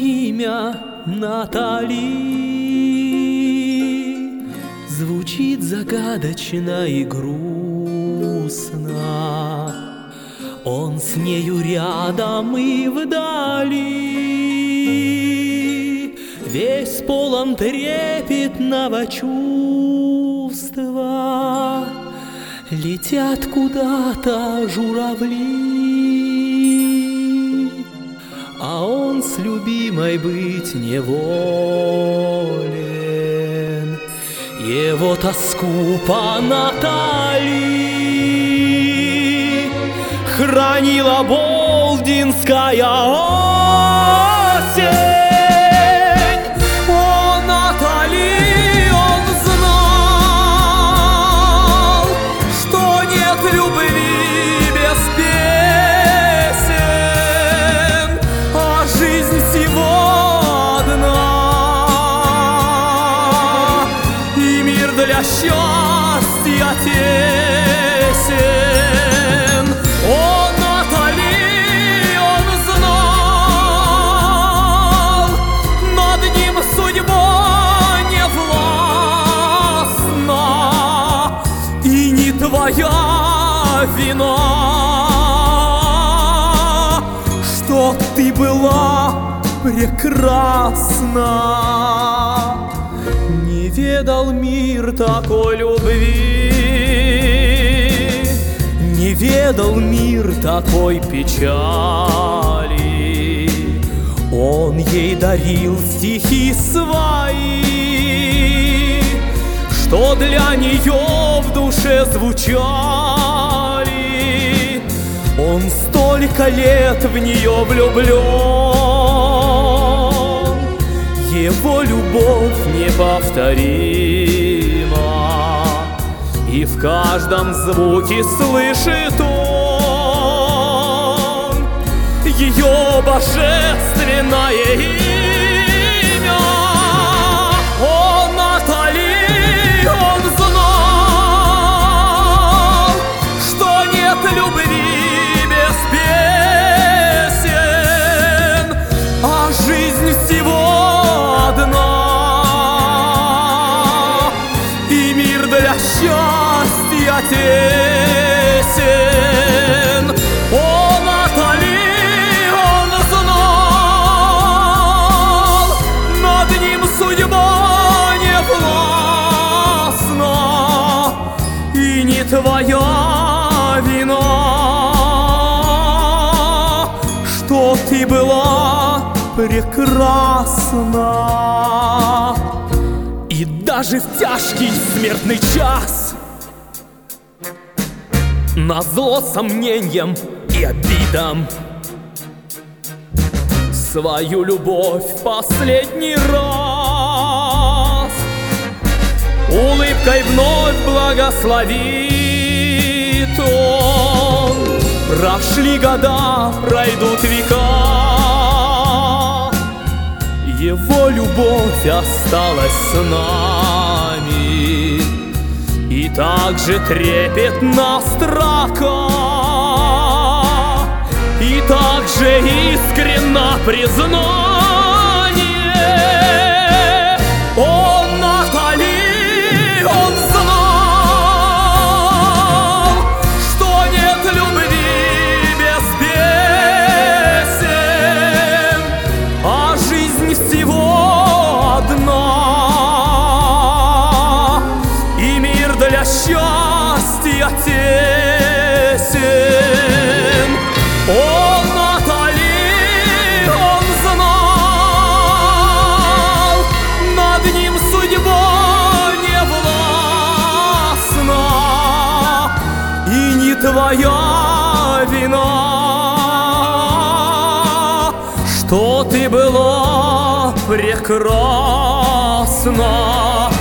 имя Натали звучит загадочно и грустно. Он с нею рядом и вдали, весь полон трепетного чувства. Летят куда-то журавли, а он с любимой быть не волен. Его тоску по Натали хранила болдинская осень. О, Натали, он знал, что нет любви без песен, а жизнь всего одна, и мир для счастья тесен. О, Натали, он знал, над ним судьба не властна, и не твоя вина, что ты была прекрасна. Не ведал мир такой любви, не ведал мир такой печали. Он ей дарил стихи свои, что для нее в душе звучали. Он столько лет в нее влюблен, его любовь неповторима, и в каждом звуке слышит он ее божественное имя. О, Натали, он знал, что нет любви без песен, а жизнь всего одна, и мир для счастья тесен. О, Натали, он знал, над ним судьба не властна, и не твоя вина, что ты была прекрасна. И даже в тяжкий смертный час, назло сомнениям и обидам, свою любовь в последний раз улыбкой вновь благословит он. Прошли года, пройдут века, его любовь осталась с нами, и так же трепетна строка, и так же искренно признание. О, Натали, он знал, что нет любви без песен, а жизнь всего одна, и мир для счастья тесен. О, Натали, он знал, над ним судьба не властна, и не твоя вина, что ты была прекрасна.